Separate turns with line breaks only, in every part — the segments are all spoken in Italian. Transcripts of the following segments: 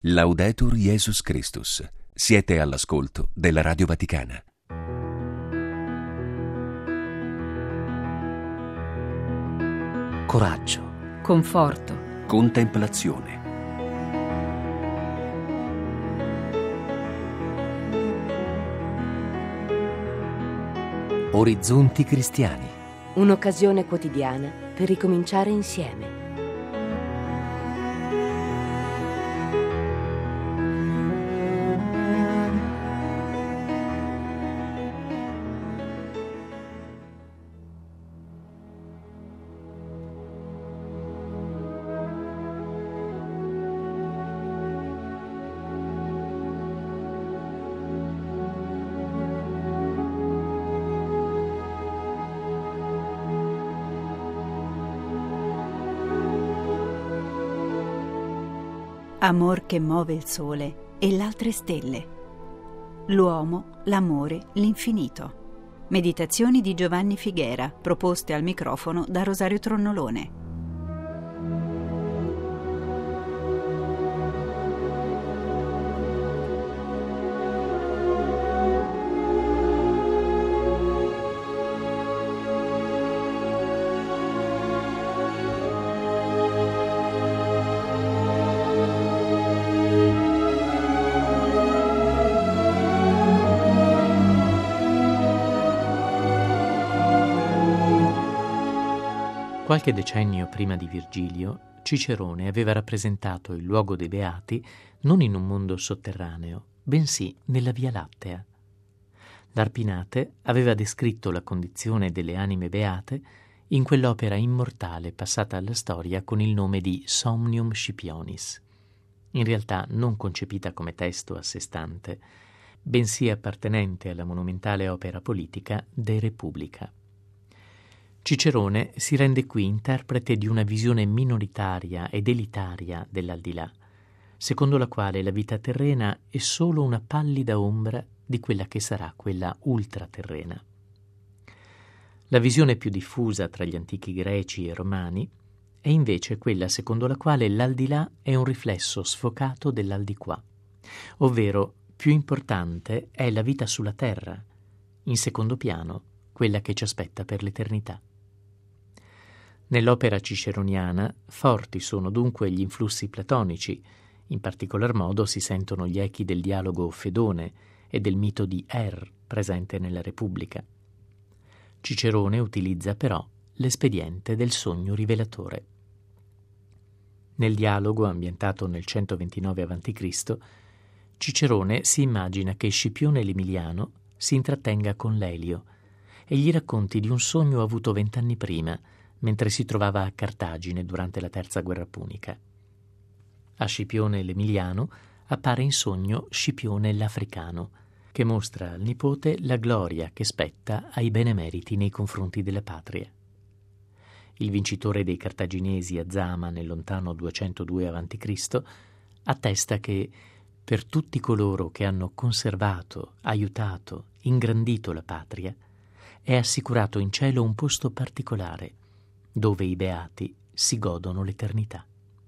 Laudetur Jesus Christus. Siete all'ascolto della Radio Vaticana.
Coraggio,
conforto,
Contemplazione.
orizzonti cristiani.
un'occasione quotidiana per ricominciare insieme.
Amor che muove il sole e le altre stelle. L'uomo, l'amore, l'infinito. Meditazioni di Giovanni Figuera, proposte al microfono da Rosario Tronnolone.
Qualche decennio prima di Virgilio, Cicerone aveva rappresentato il luogo dei Beati non in un mondo sotterraneo, bensì nella Via Lattea. L'Arpinate aveva descritto la condizione delle anime beate in quell'opera immortale passata alla storia con il nome di Somnium Scipionis, in realtà non concepita come testo a sé stante, bensì appartenente alla monumentale opera politica De Republica. Cicerone si rende qui interprete di una visione minoritaria ed elitaria dell'aldilà, secondo la quale la vita terrena è solo una pallida ombra di quella che sarà quella ultraterrena. La visione più diffusa tra gli antichi greci e romani è invece quella secondo la quale l'aldilà è un riflesso sfocato dell'aldiquà, ovvero più importante è la vita sulla terra, in secondo piano quella che ci aspetta per l'eternità. Nell'opera ciceroniana forti sono dunque gli influssi platonici, in particolar modo si sentono gli echi del dialogo Fedone e del mito di presente nella Repubblica. Cicerone utilizza però l'espediente del sogno rivelatore. Nel dialogo, ambientato nel 129 a.C., Cicerone si immagina che Scipione l'Emiliano si intrattenga con Lelio e gli racconti di un sogno avuto 20 anni prima, mentre si trovava a Cartagine durante la Terza Guerra Punica. A Scipione l'Emiliano appare in sogno Scipione l'Africano, che mostra al nipote la gloria che spetta ai benemeriti nei confronti della patria. Il vincitore dei cartaginesi a Zama nel lontano 202 a.C. attesta che per tutti coloro che hanno conservato, aiutato, ingrandito la patria, è assicurato in cielo un posto particolare, dove i beati si godono l'eternità.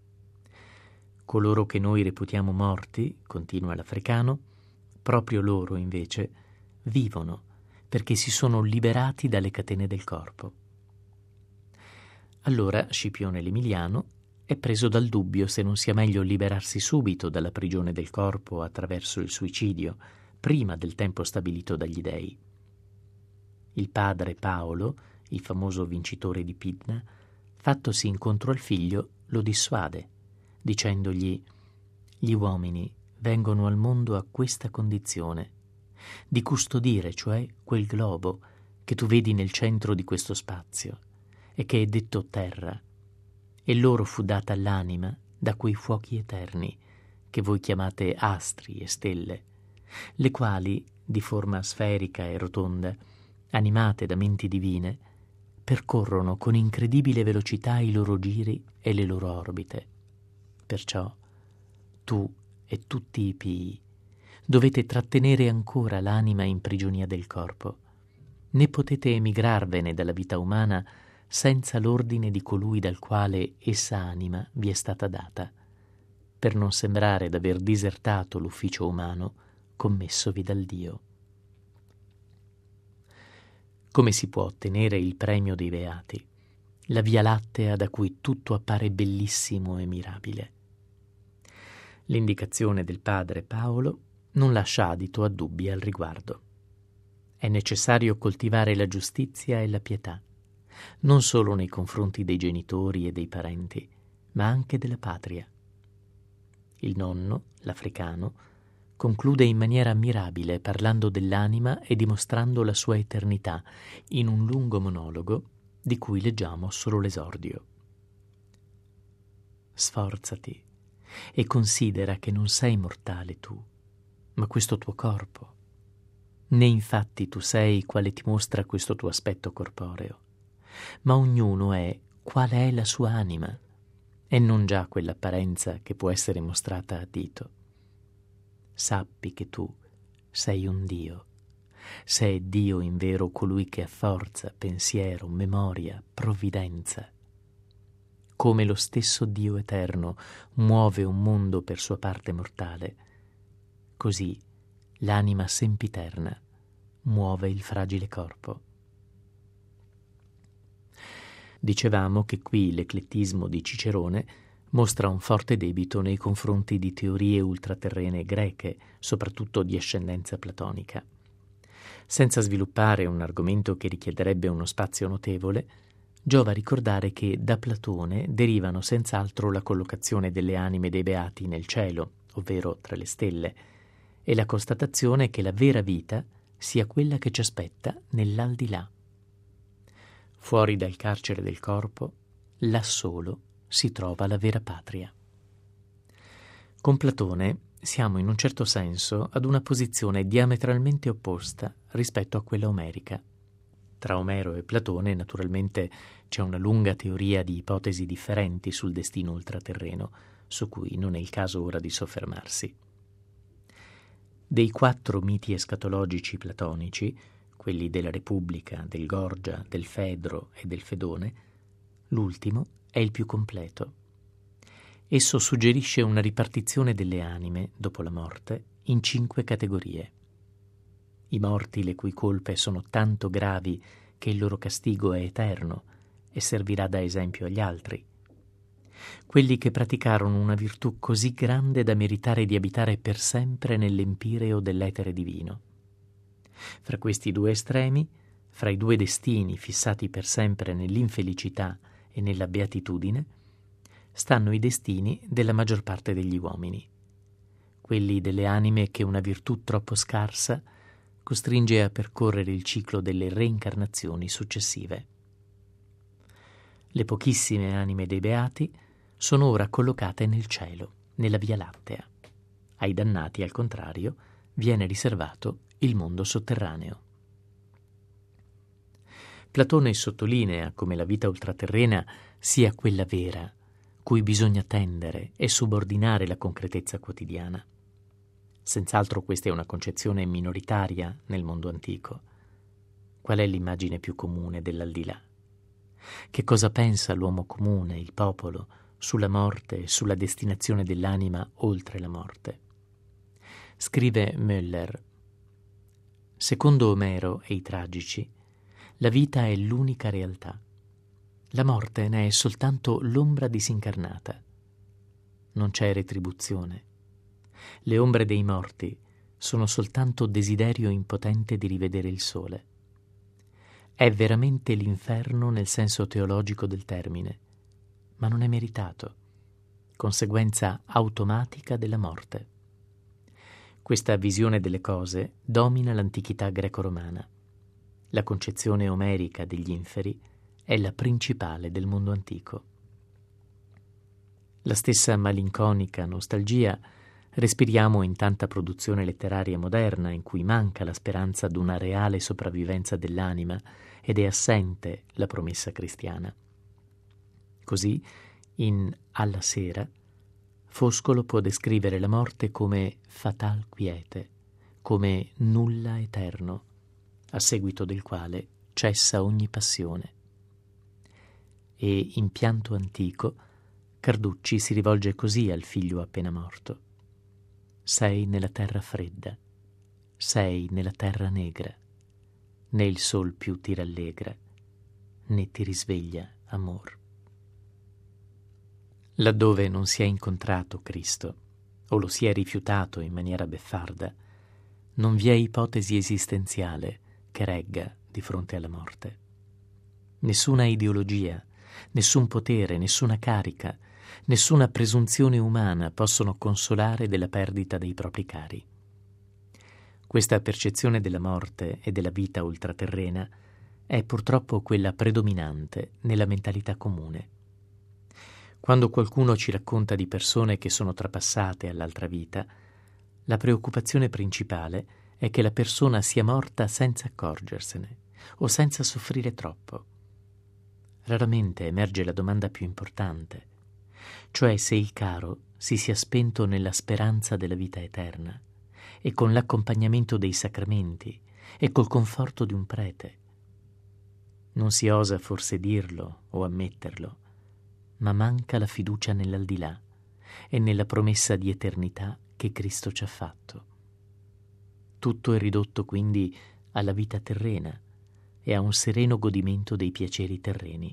Coloro che noi reputiamo morti, continua l'Africano, proprio loro invece vivono perché si sono liberati dalle catene del corpo. Allora Scipione l'Emiliano è preso dal dubbio se non sia meglio liberarsi subito dalla prigione del corpo attraverso il suicidio, prima del tempo stabilito dagli dei. Il padre Paolo, il famoso vincitore di Pydna, fattosi incontro al figlio, lo dissuade, dicendogli: «Gli uomini vengono al mondo a questa condizione, di custodire, cioè, quel globo che tu vedi nel centro di questo spazio e che è detto terra, e loro fu data l'anima da quei fuochi eterni che voi chiamate astri e stelle, le quali, di forma sferica e rotonda, animate da menti divine, percorrono con incredibile velocità i loro giri e le loro orbite. Perciò tu e tutti i pii dovete trattenere ancora l'anima in prigionia del corpo, né potete emigrarvene dalla vita umana senza l'ordine di colui dal quale essa anima vi è stata data. per non sembrare d'aver disertato l'ufficio umano commessovi dal Dio. Come si può ottenere il premio dei beati, la via lattea da cui tutto appare bellissimo e mirabile? L'indicazione del padre Paolo non lascia adito a dubbi al riguardo. È necessario coltivare la giustizia e la pietà, non solo nei confronti dei genitori e dei parenti, ma anche della patria. Il nonno, l'africano, conclude in maniera ammirabile parlando dell'anima e dimostrando la sua eternità in un lungo monologo di cui leggiamo solo l'esordio. Sforzati e considera che non sei mortale tu, ma questo tuo corpo. Né infatti tu sei quale ti mostra questo tuo aspetto corporeo, ma ognuno è quale è la sua anima, e non già quell'apparenza che può essere mostrata a dito. Sappi che tu sei un Dio, se è Dio invero colui che ha forza, pensiero, memoria, provvidenza. Come lo stesso Dio eterno muove un mondo per sua parte mortale, così l'anima sempiterna muove il fragile corpo. Dicevamo che qui l'eclettismo di Cicerone mostra un forte debito nei confronti di teorie ultraterrene greche, soprattutto di ascendenza platonica. Senza sviluppare un argomento che richiederebbe uno spazio notevole, giova ricordare che da Platone derivano senz'altro la collocazione delle anime dei beati nel cielo, ovvero tra le stelle, e la constatazione che la vera vita sia quella che ci aspetta nell'aldilà. Fuori dal carcere del corpo, là solo si trova la vera patria. Con Platone siamo in un certo senso ad una posizione diametralmente opposta rispetto a quella omerica. Tra Omero e Platone, naturalmente, c'è una lunga teoria di ipotesi differenti sul destino ultraterreno, su cui non è il caso ora di soffermarsi. Dei 4 miti escatologici platonici, quelli della Repubblica, del Gorgia, del Fedro e del Fedone, l'ultimo è il più completo. Esso suggerisce una ripartizione delle anime, dopo la morte, in 5 categorie. I morti le cui colpe sono tanto gravi che il loro castigo è eterno e servirà da esempio agli altri. Quelli che praticarono una virtù così grande da meritare di abitare per sempre nell'empireo dell'etere divino. Fra questi 2 estremi, fra i 2 destini fissati per sempre nell'infelicità e nella beatitudine, stanno i destini della maggior parte degli uomini, quelli delle anime che una virtù troppo scarsa costringe a percorrere il ciclo delle reincarnazioni successive. Le pochissime anime dei beati sono ora collocate nel cielo, nella Via Lattea. Ai dannati, al contrario, viene riservato il mondo sotterraneo. Platone sottolinea come la vita ultraterrena sia quella vera, cui bisogna tendere e subordinare la concretezza quotidiana. Senz'altro questa è una concezione minoritaria nel mondo antico. Qual è l'immagine più comune dell'aldilà? Che cosa pensa l'uomo comune, il popolo, sulla morte e sulla destinazione dell'anima oltre la morte? Scrive Müller: secondo Omero e i tragici, la vita è l'unica realtà. La morte ne è soltanto l'ombra disincarnata. Non c'è retribuzione. Le ombre dei morti sono soltanto desiderio impotente di rivedere il sole. È veramente l'inferno nel senso teologico del termine, ma non è meritato, conseguenza automatica della morte. Questa visione delle cose domina l'antichità greco-romana. La concezione omerica degli inferi è la principale del mondo antico. La stessa malinconica nostalgia respiriamo in tanta produzione letteraria moderna in cui manca la speranza d'una reale sopravvivenza dell'anima ed è assente la promessa cristiana. Così, in Alla sera, Foscolo può descrivere la morte come fatal quiete, come nulla eterno, a seguito del quale cessa ogni passione. E in Pianto antico Carducci si rivolge così al figlio appena morto: sei nella terra fredda, sei nella terra negra, né il sol più ti rallegra, né ti risveglia amor. Laddove non si è incontrato Cristo, o lo si è rifiutato in maniera beffarda, non vi è ipotesi esistenziale che regga di fronte alla morte. Nessuna ideologia, nessun potere, nessuna carica, nessuna presunzione umana possono consolare della perdita dei propri cari. Questa percezione della morte e della vita ultraterrena è purtroppo quella predominante nella mentalità comune. Quando qualcuno ci racconta di persone che sono trapassate all'altra vita, la preoccupazione principale è che la persona sia morta senza accorgersene o senza soffrire troppo. Raramente emerge la domanda più importante, cioè se il caro si sia spento nella speranza della vita eterna e con l'accompagnamento dei sacramenti e col conforto di un prete. Non si osa forse dirlo o ammetterlo, ma manca la fiducia nell'aldilà e nella promessa di eternità che Cristo ci ha fatto. Tutto è ridotto quindi alla vita terrena e a un sereno godimento dei piaceri terreni.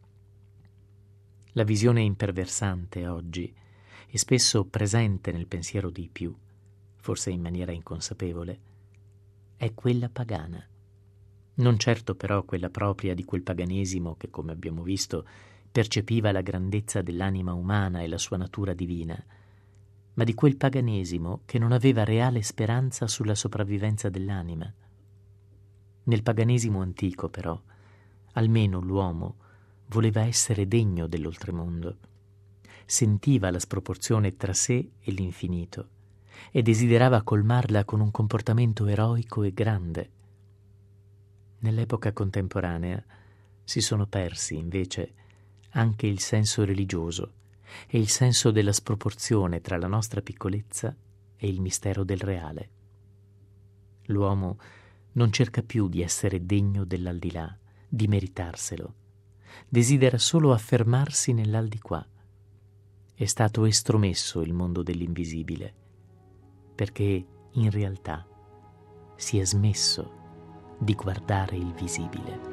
La visione imperversante oggi, e spesso presente nel pensiero dei più, forse in maniera inconsapevole, è quella pagana. Non certo però quella propria di quel paganesimo che, come abbiamo visto, percepiva la grandezza dell'anima umana e la sua natura divina, ma di quel paganesimo che non aveva reale speranza sulla sopravvivenza dell'anima. Nel paganesimo antico, però, almeno l'uomo voleva essere degno dell'oltremondo, sentiva la sproporzione tra sé e l'infinito e desiderava colmarla con un comportamento eroico e grande. Nell'epoca contemporanea si sono persi, invece, anche il senso religioso e il senso della sproporzione tra la nostra piccolezza e il mistero del reale. L'uomo non cerca più di essere degno dell'aldilà, di meritarselo. Desidera solo affermarsi nell'aldiquà. È stato estromesso il mondo dell'invisibile, perché in realtà si è smesso di guardare il visibile.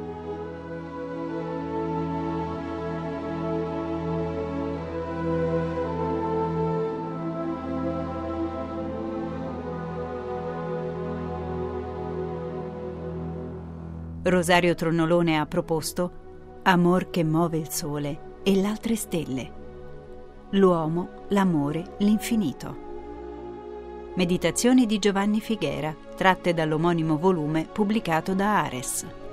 Rosario Tronnolone ha proposto Amor che muove il sole e l'altre stelle. L'uomo, l'amore, l'infinito. Meditazioni di Giovanni Figuera, tratte dall'omonimo volume pubblicato da Ares.